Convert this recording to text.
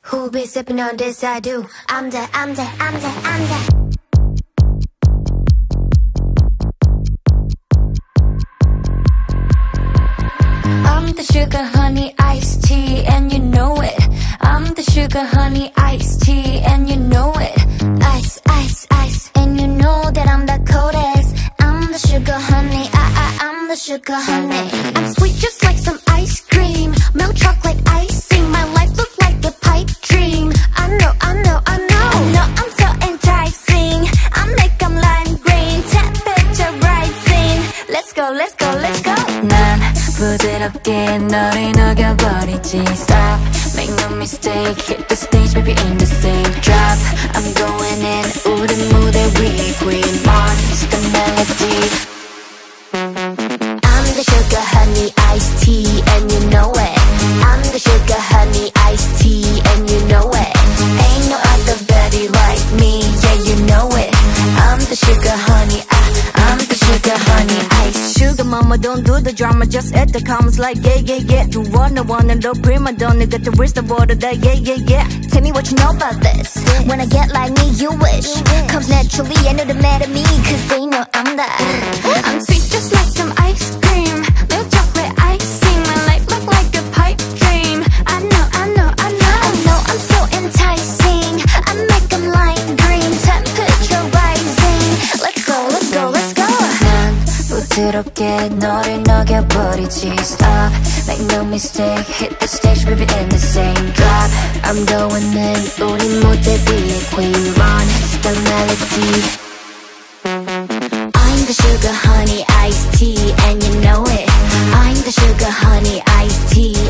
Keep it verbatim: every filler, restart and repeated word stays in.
Who be sipping on this? I do. I'm the, I'm the, I'm the, I'm the. I'm the sugar honey iced tea and you know it. I'm the sugar honey iced tea and you know it. Ice, ice, ice, and you know that I'm the coldest. I'm the sugar honey, I, I, I'm the sugar honey. I'm sweet just like some ice cream, milk chocolate icing. My life looks like a pipe dream. I know, I know, I know. I know I'm so enticing. I make 'em lime green, temperature rising. Let's go, let's go, let's go. 난 부드럽게 너를 녹여버리지. Stop, make no mistake. Hit the stage, baby, in the same drop. I'm going in, 우리 무대 위에 queen monster melody. I'm the sugar honey iced tea and you know it. I'm the sugar honey iced tea and you know it. Ain't no other baby like me, yeah, you know it. I'm the sugar honey, I, I'm the sugar honey ice. Sugar mama, don't do the drama, just add the comments like yeah, yeah, yeah. You wanna wanna the prima donna, got to reach the border that yeah, yeah, yeah. Tell me what you know about this. When I get like me, you wish. Comes naturally, I know the matter me, cause they know I'm the. I'm sweet just like some ice cream, milk chocolate icing. My life look like a pipe dream. I know, I know, I know. I know I'm so enticing. I make 'em lime green, temperature rising. Let's go, let's go, let's go. 난 부드럽게 너를 녹여버리지. Stop, make no mistake. Hit the stage, baby, in the same drop. I'm going in, 우리 무대 위에 queen monster melody. I'm the sugar honey iced tea and you know it. I'm the sugar honey iced tea